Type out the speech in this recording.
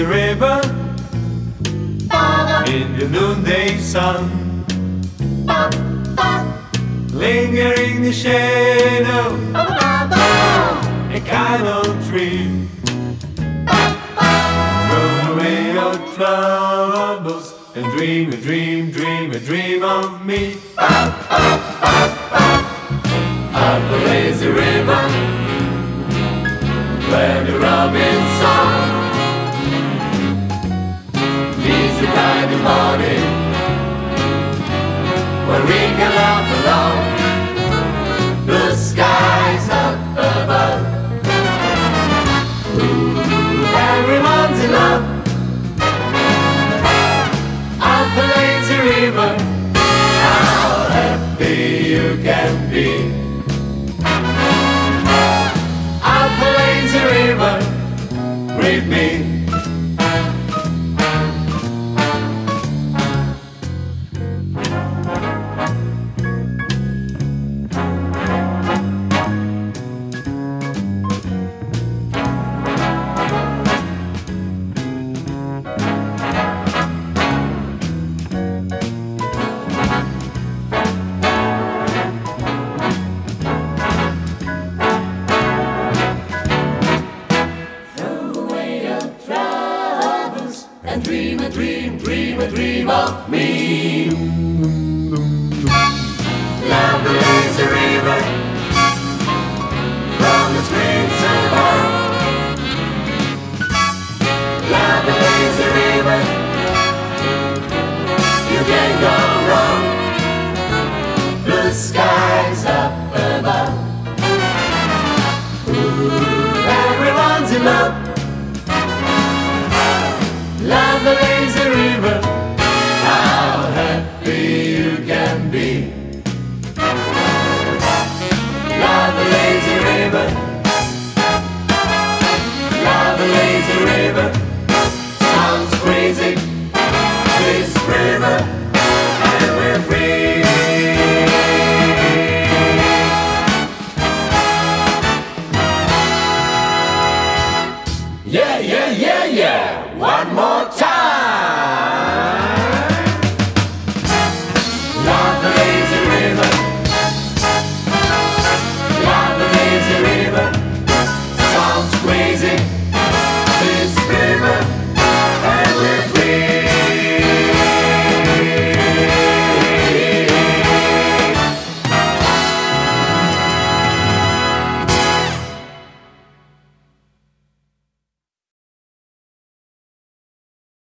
river in the noonday sun, lingering the shadow, a kind of dream. Throw away your troubles and dream a dream, dream a dream of me. Up the lazy river, where the robin song leads the bright morning, where we can laugh along, blue skies up above. Ooh, everyone's in love. Up the lazy river, how happy you can be. Up the lazy river, with me. And dream a dream, dream a dream of me. Love the lazy river from the streets above. Love the lazy river, you can't go wrong. Blue skies up above. Ooh, everyone's in love. Love the lazy river.